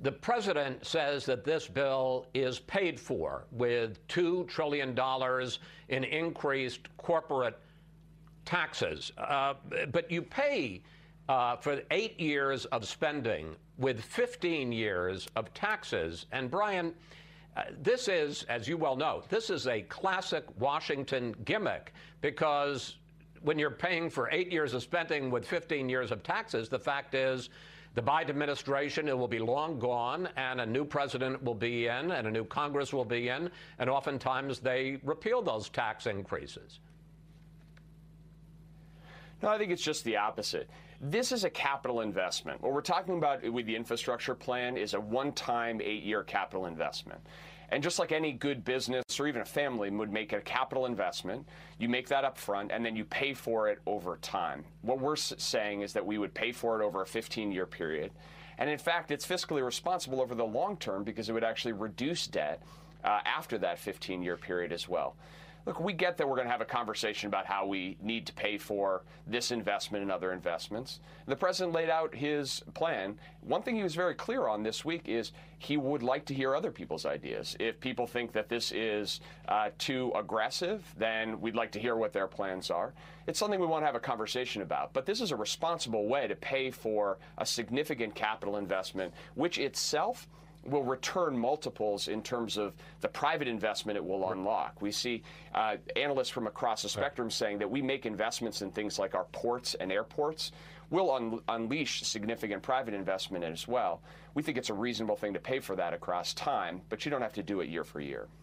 The president says that this bill is paid for with $2 trillion in increased corporate taxes. But you pay for 8 years of spending with 15 years of taxes. And Brian, this is, as you well know, this is a classic Washington gimmick, because when you're paying for 8 years of spending with 15 years of taxes, the fact is the Biden administration, it will be long gone, and a new president will be in, and a new Congress will be in, and oftentimes they repeal those tax increases. No, I think it's just the opposite. This is a capital investment. What we're talking about with the infrastructure plan is a one-time 8-year capital investment. And just like any good business or even a family would make a capital investment, you make that up front and then you pay for it over time. What we're saying is that we would pay for it over a 15-year period. And in fact, it's fiscally responsible over the long term because it would actually reduce debt after that 15-year period as well. Look, we get that we're going to have a conversation about how we need to pay for this investment and other investments. The president laid out his plan. One thing he was very clear on this week is he would like to hear other people's ideas. If people think that this is too aggressive, then we'd like to hear what their plans are. It's something we want to have a conversation about. But this is a responsible way to pay for a significant capital investment, which itself will return multiples in terms of the private investment it will unlock. We see analysts from across the spectrum saying that we make investments in things like our ports and airports will unleash significant private investment as well. We think it's a reasonable thing to pay for that across time, but you don't have to do it year for year.